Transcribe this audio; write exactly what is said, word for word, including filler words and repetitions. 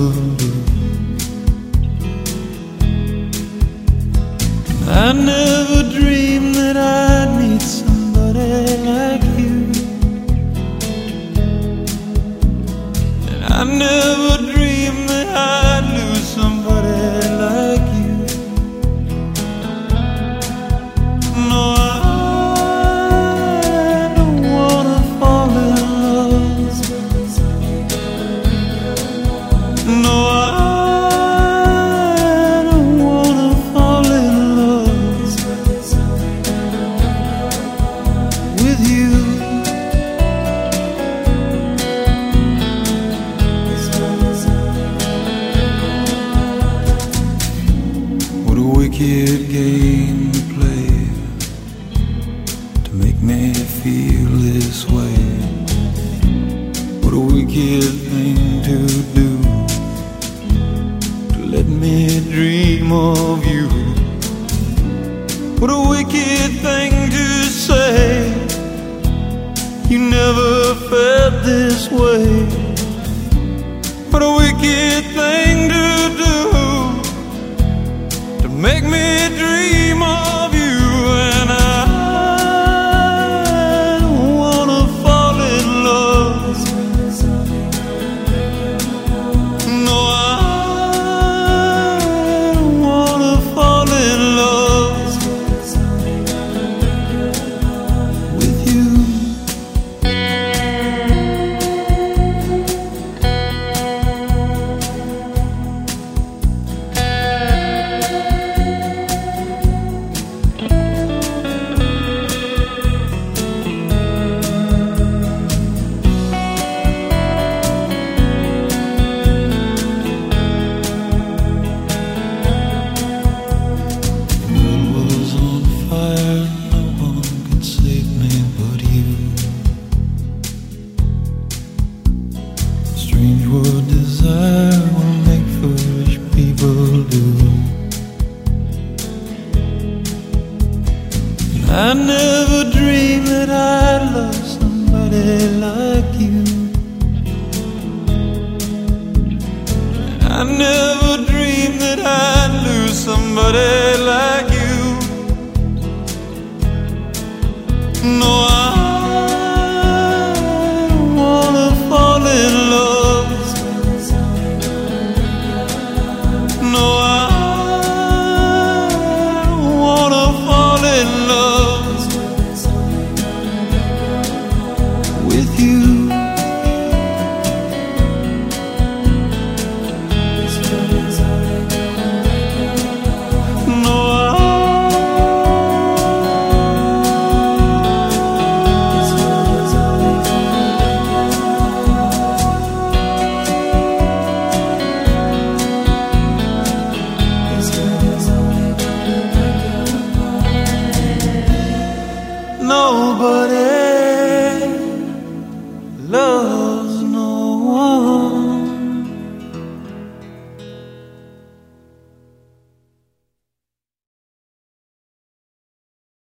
people do. I never dreamed that I'd meet somebody like you, and I never dreamed that I'd lose somebody like you. No, I don't wanna fall in love. No, I wicked game to play to make me feel this way. What a wicked thing to do, to let me dream of you. What a wicked thing to say, you never felt this way. What a wicked thing to do, make me dream of you. And I don't wanna fall in love. No, I don't wanna fall in love with you. Strange what desire will make foolish people do. I never dreamed that I'd love somebody like you. I never dreamed that I'd lose somebody